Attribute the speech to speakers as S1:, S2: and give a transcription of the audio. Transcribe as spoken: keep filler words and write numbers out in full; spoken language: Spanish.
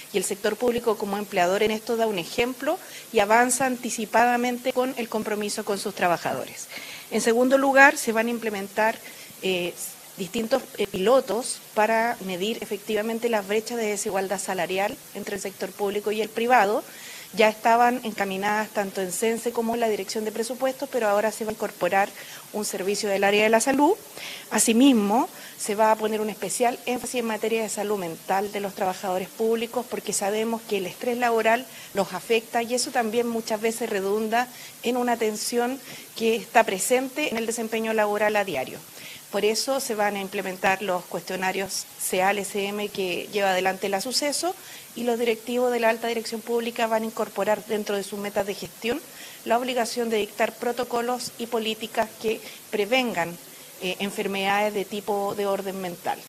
S1: y el sector público como empleador en esto da un ejemplo y avanza anticipadamente con el compromiso con sus trabajadores. En segundo lugar, se van a implementar eh, distintos eh, pilotos para medir efectivamente las brechas de desigualdad salarial entre el sector público y el privado. Ya estaban encaminadas tanto en CENSE como en la Dirección de Presupuestos, pero ahora se va a incorporar un servicio del área de la salud. Asimismo, se va a poner un especial énfasis en materia de salud mental de los trabajadores públicos, porque sabemos que el estrés laboral los afecta y eso también muchas veces redunda en una tensión que está presente en el desempeño laboral a diario. Por eso se van a implementar los cuestionarios C A L C M que lleva adelante la Suceso y los directivos de la alta dirección pública van a incorporar dentro de sus metas de gestión la obligación de dictar protocolos y políticas que prevengan eh, enfermedades de tipo de orden mental.